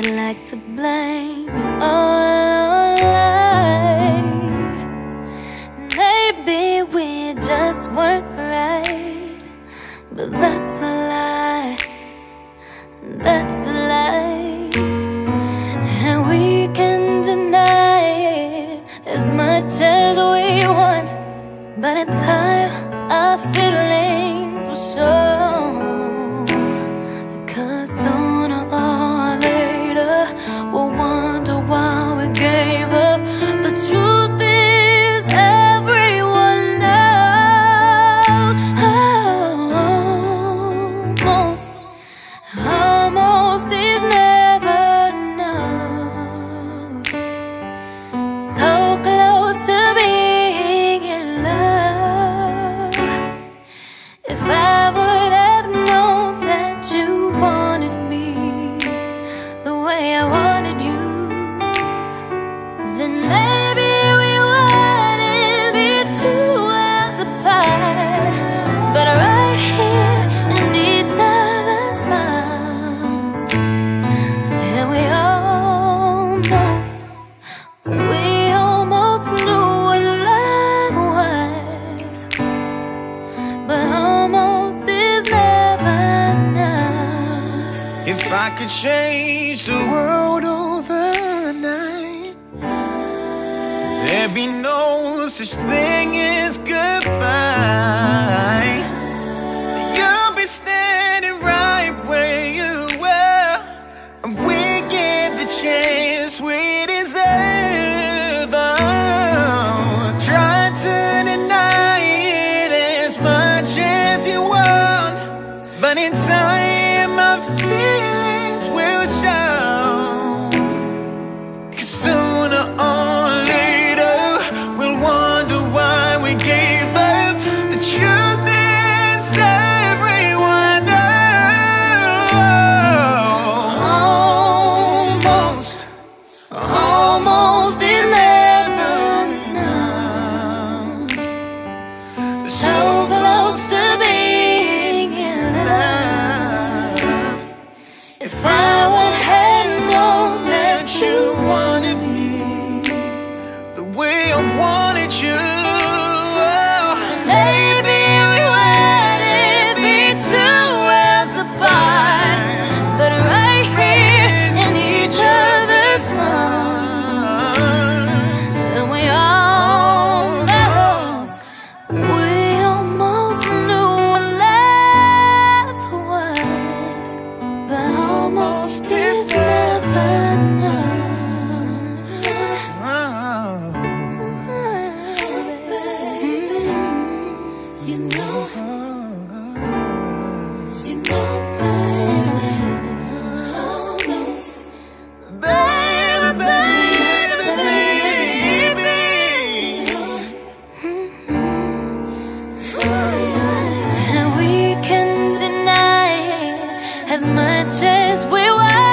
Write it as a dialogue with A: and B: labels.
A: I'd like to blame it all on life. Maybe we just weren't right, but that's a lie, that's a lie. And we can deny it as much as we want, but in time our feelings will show. 'Cause sooner or later we'll wonder why we gave up. The truth is everyone knows. Almost is never enough. So close to being in love. If I would have known that you wanted me the way I wanted you, then maybe we wouldn't be 2 worlds apart, but right here in each other's arms. And we almost knew what love was, but almost is never enough.
B: If I could change the world overnight, there'd be no such thing as goodbye. You'll be standing right where you were, and we give the chance we deserve. Oh, try to deny it as much as you want, but in time my feelings will show. 'Cause sooner or later we'll wonder why we gave up. The truth is everyone knows.
A: Almost is never enough. So close to being in love. If I would have known that you wanted me
B: The way I wanted you,
A: maybe we wouldn't be 2 worlds apart, but right here in each other's arms. And we almost knew what love was, but almost is never enough. You know, almost,
B: baby, baby, baby.
A: and we can deny it as much as we want.